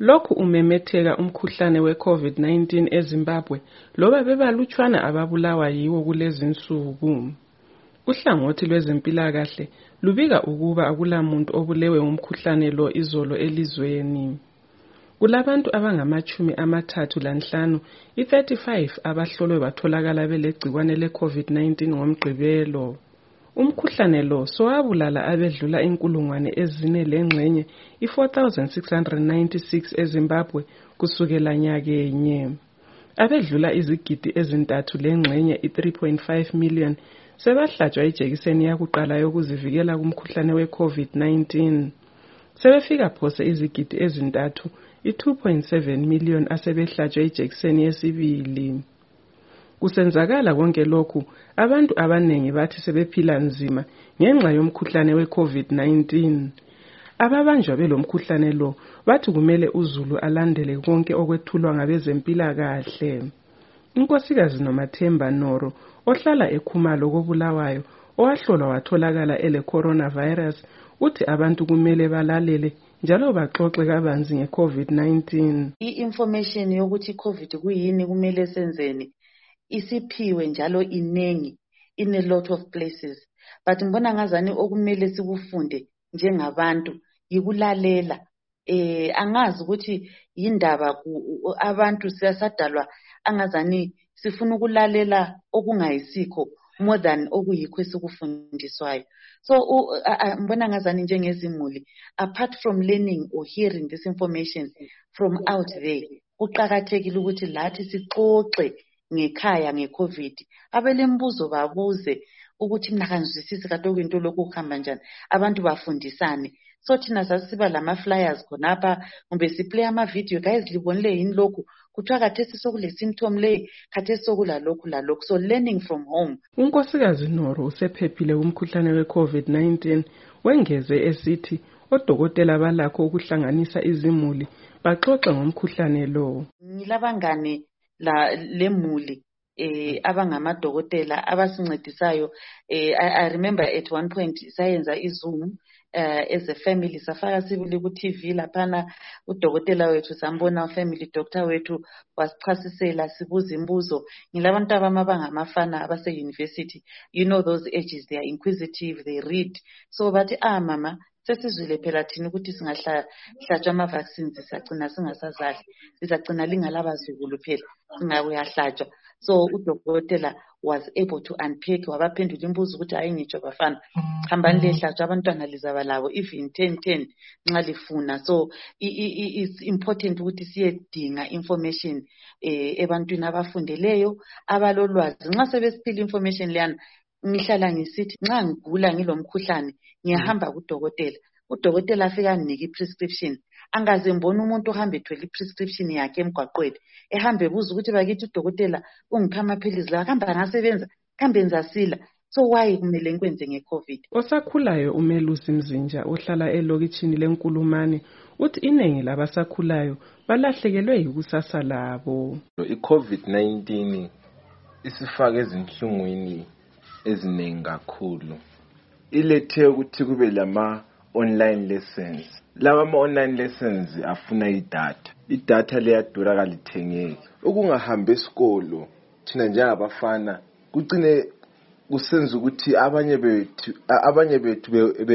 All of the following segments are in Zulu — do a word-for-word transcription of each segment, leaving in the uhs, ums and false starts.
Lokhu umemetheka umkhuhlane we-COVID nineteen eZimbabwe loba bebalutshwana ababulawa yiwo kulezi nsuku. Uhlangothi lwezempilakahle lubika ukuba akulamuntu obulewe umkhuhlane lo izolo elizweni. Kulabantu abangamachumi amathathu lanhlanu, i-thirty-five abahlolwe batholakala belegcikwane le-COVID nineteen ngomgqibelo. Umkhuhlane lo sowabulala abedlula inkulungwane ezine lengxenye i-four thousand six hundred ninety-six eZimbabwe kusukela nyakenye. Abedlula izigidi ezintathu lengxenye i-three point five million sebahlatshwa ijekiseni yakuqala yokuzivikela kumkhuhlane we-COVID nineteen. Sebefika phose izigidi ezintathu i-two point seven million asebehlatshwe ijekiseni yesibili. Kusenzakala konke lokhu, abantu abanengi bathi sebephila nzima ngenxa yomkhuhlane we-COVID nineteen. Ababanjwa belomkhuhlane lo bathi kumele uZulu alandele konke okwethulwa ngabezempilakahle. Unkosikazi Nomathemba Noro ohlala eKhumalo koBulawayo owahlolwa watholakala ele coronavirus uthi abantu kumele balalele njalo baxoxe kabanzi nge-COVID nineteen. I-information yokuthi i-COVID kuyini kumele senzeni isiphiwe njalo inengi in a lot of places, but ngibona ngazani okumele sikufunde njengabantu yikulalela. Eh angazi ukuthi yindaba abantu siyasadalwa angazani sifuna ukulalela okungayisikho more than okuyikho esikufundiswayo. So ngibona ngazani njengezimuli, apart from learning or hearing this information from out there, kuqhakathekile ukuthi lathi sixoxe ngekhaya ngeCovid. Abelembuzo babuze ukuthi mina kanjisisi kade kwinto lokhu kuhamba njani, abantu bafundisane. So thina sasiba lama flyers khonapha kumbe siplay ama video, guys libonile yini lokhu kuthiwa khathesi sokule symptom le, khathesi sokula lokhu la lokhu. So learning from home. Unkosikazi Noro usephephile umkhuhlane we-COVID nineteen wengeze esithi odokotela balakho ukuhlanganisa izimuli baxoxe ngomkhuhlane lo. Ngilabangane la lemuli eh abangamadokotela abasincedisayo. eh I, I remember at one point sayenza iZoom uh, as a family, safaka sibili ku T V laphana udokotela wethu sambona family doctor wethu wasichasisela sibuza imbuzo. Ngilabantu abamabanga amafana abase university, you know those ages, they are inquisitive, they read. So bathi ah mama sesizwile phela thina ukuthi singahlatshwa ama vaccines sisagcina singasazazi, sisagcina lingalabazukulu phela singakuyahlatshwa. So udokotela was able to unpack wabaphendula imbuzo ukuthi hayi ngitsho bafana hambani lehlatshwa abantwana lizaba labo even ten ten nxa lifuna. So it's important ukuthi siyedinga information eh ebantwini abafundeleyo abalolwazi. Nxa sebesiphila information leyana ngihlala ngisithi nxa ngigula ngilomkhuhlane ngiyahamba kudokotela, udokotela afika anike i-prescription. Angaze mbona umuntu ohamba ethwele i-prescription yakhe emgwaqweni ehambe buza ukuthi bakithi udokotela ungipha amaphilisi la kamba ngasebenza kambe nzasila. So why kumele ngikwenze ngeCovid? Osakhulayo uMelusi Mzinja ohlala elokitshini leNkulumane uthi iningi labasakhulayo balahlekelwe yikusasa labo. I-COVID nineteen isifake ezinhlungwini eziningi kakhulu. Ilethe ukuthi kube lama online lessons. Laba ama online lessons afuna idatha. Idatha liyadura kalithengeki. Ukungahambe esikolo thina njengabafana kucine kusenza ukuthi abanye bethu abanye bethu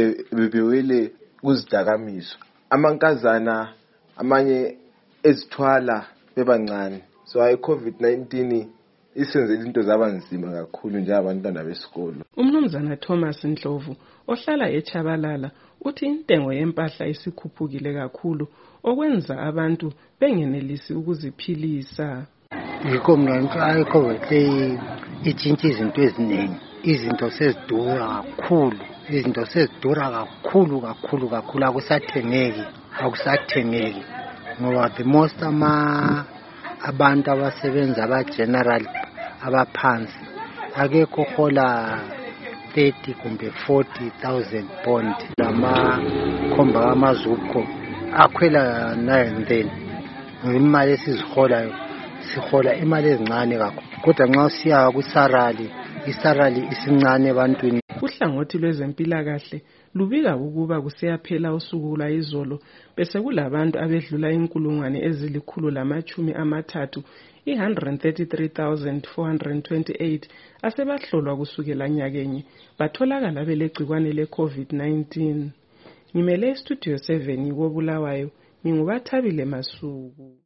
bebewele kuzidakamizwa. Amankazana amanye ezithwala bebancane. So i-COVID nineteen isenze izinto zabanzima kakhulu njengabantwana besikolo. Umnumzana Thomas Ndlovu ohlala eChabalala uthi intengo yempahla isikhuphukile kakhulu okwenza abantu bengenelisi ukuziphilisa. Yikho mina i-COVID itshintshe izinto eziningi, izinto sezidura kakhulu, izinto sezidura kakhulu kakhulu kakhulu akusathengeki, akusathengeki ngoba the most ama abantu abasebenza aba general abaphansi akekho hola thirty kumbe forty thousand bond. Lama khomba amazukho akhwela nine then imali esiziholayo sihola imali ezincane kakhulu, kodwa nxa usiya kusarali isarali isincane ebantwini. Uhlangothi lwezempilakahle lubika ukuba kusiyaphela usuku lwayizolo bese kulabantu abedlula inkulungwane ezilikhulu lamachumi amathathu one hundred thirty-three thousand four hundred twenty-eight asebahlolwa kusukela nyakenye batholakala belegcikwane le-COVID nineteen. Ngimele istudio seven koBulawayo, ngingubathabile Masuku.